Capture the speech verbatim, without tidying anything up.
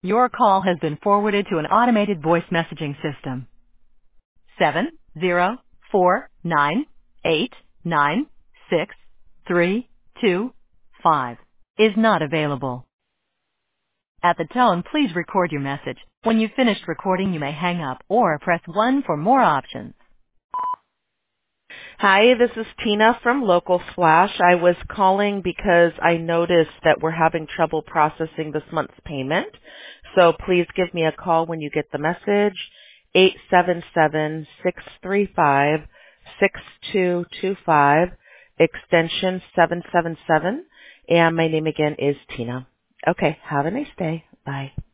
Your call has been forwarded to an automated voice messaging system. Seven zero four nine eight nine six three two five is not available. At the tone, please record your message. When you've finished recording, you may hang up or press one for more options. Hi, this is Tina from Local Flash. I was calling because I noticed that we're having trouble processing this month's payment. So please give me a call when you get the message, eight seven seven, six three five, six two two five, extension seven seven seven, and my name again is Tina. Okay, have a nice day. Bye.